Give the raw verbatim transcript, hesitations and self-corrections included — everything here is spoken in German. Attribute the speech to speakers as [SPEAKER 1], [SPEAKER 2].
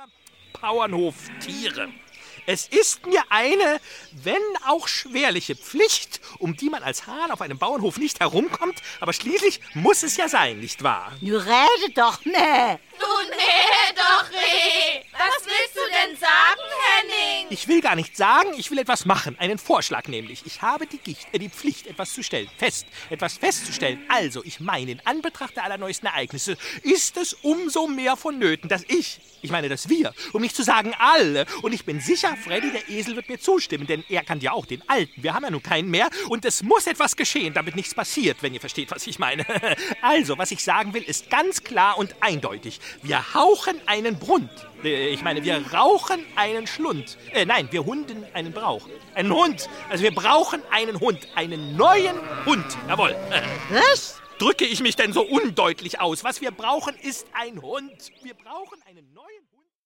[SPEAKER 1] Bauernhoftiere. Es ist mir eine, wenn auch schwerliche Pflicht, um die man als Hahn auf einem Bauernhof nicht herumkommt, aber schließlich muss es ja sein, nicht wahr?
[SPEAKER 2] Nu rede doch, ne?
[SPEAKER 3] Du nee doch, Reh. Was willst du denn sagen, Henning?
[SPEAKER 1] Ich will gar nicht sagen, ich will etwas machen, einen Vorschlag nämlich. Ich habe die, Gicht, äh, die Pflicht, etwas zu stellen, fest, etwas festzustellen. Also, ich meine, in Anbetracht der allerneuesten Ereignisse ist es umso mehr vonnöten, dass ich, ich meine, dass wir, um nicht zu sagen alle, und ich bin sicher, Freddy, der Esel, wird mir zustimmen, denn er kann ja auch den Alten. Wir haben ja nun keinen mehr und es muss etwas geschehen, damit nichts passiert, wenn ihr versteht, was ich meine. Also, was ich sagen will, ist ganz klar und eindeutig. Wir hauchen einen Brund. Äh, Ich meine, wir rauchen einen Schlund. Äh, nein, wir hunden einen Brauch. Einen Hund. Also wir brauchen einen Hund. Einen neuen Hund. Jawohl.
[SPEAKER 2] Was?
[SPEAKER 1] Drücke ich mich denn so undeutlich aus? Was wir brauchen, ist ein Hund. Wir brauchen einen neuen Hund.